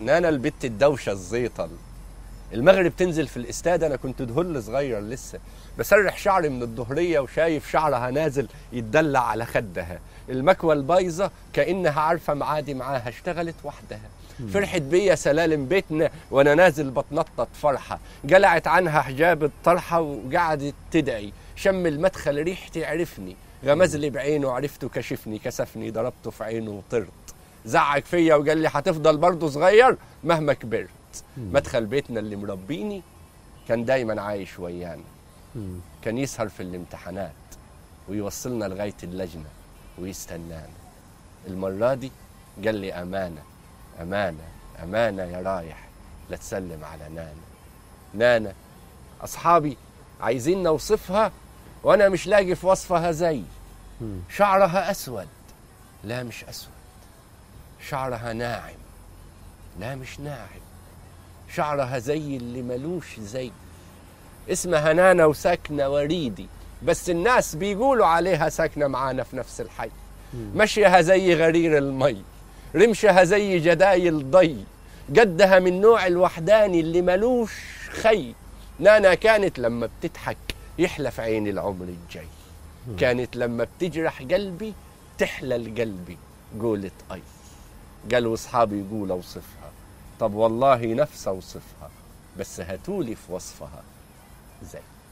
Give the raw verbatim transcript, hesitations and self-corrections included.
نانا البت الدوشة الزيطل، المغرب تنزل في الاستاد، انا كنت دهل صغير لسه بسرح شعري من الظهريه وشايف شعرها نازل يتدلع على خدها، المكوى البايظه كانها عارفه معادي معاها، اشتغلت وحدها. فرحت بيا سلالم بيتنا وانا نازل بتنطط فرحه، جلعت عنها حجاب الطرحه وقعدت تدعي، شم المدخل ريحتي عرفني، غمز لي بعينه عرفته كشفني، كسفني ضربته في عينه وطرت، زعق فيا وقال لي هتفضل برضه صغير مهما كبرت. مدخل بيتنا اللي مربيني كان دايما عايش ويانا، كان يسهر في الامتحانات ويوصلنا لغاية اللجنة ويستنانا. المرة دي قال لي أمانة أمانة أمانة يا رايح لا تسلم على نانا. نانا أصحابي عايزين نوصفها وأنا مش لاقي في وصفها زي شعرها أسود، لا مش أسود، شعرها ناعم، لا مش ناعم، شعرها زي اللي ملوش زي، اسمها نانا وساكنة وريدي، بس الناس بيقولوا عليها ساكنة معانا في نفس الحي. مشيها زي غرير المي، رمشها زي جدايل ضي، جدها من نوع الوحداني اللي ملوش خي. نانا كانت لما بتضحك يحلى في عين العمر الجاي، كانت لما بتجرح قلبي تحلى لقلبي قولت أي. قالوا أصحابي يقول أوصفها، طب والله نفس أوصفها، بس هاتولي في وصفها زي